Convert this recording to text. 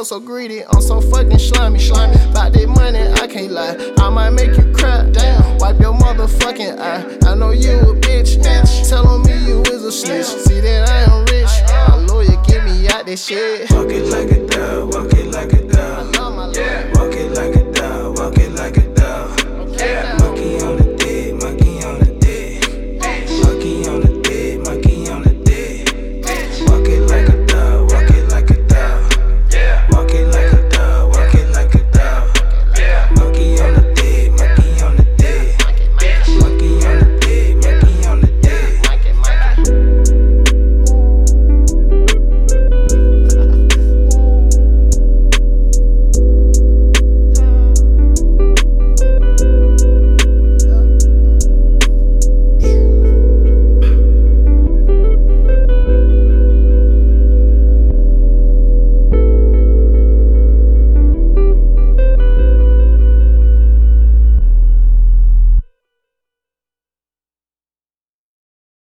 so greedy, I'm so fucking slimy. About that money, I can't lie. I might make you cry, damn. Wipe your motherfucking eye. I know you a bitch, telling me you is a snitch. See that I am rich, my lawyer get me out that shit. Fuck it like a dog.